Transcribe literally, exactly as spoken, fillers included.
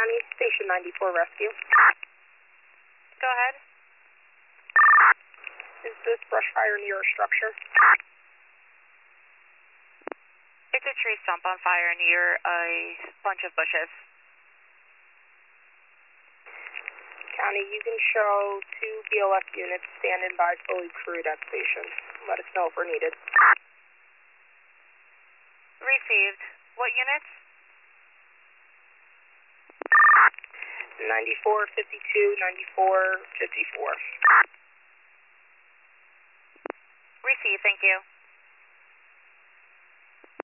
County, Station ninety-four Rescue. Go ahead. Is this brush fire near a structure? It's a tree stump on fire near a bunch of bushes. County, you can show two B L S units standing by fully crewed at station. Let us know if we're needed. Received. What units? ninety-four fifty-two, ninety-four fifty-four. Received, thank you.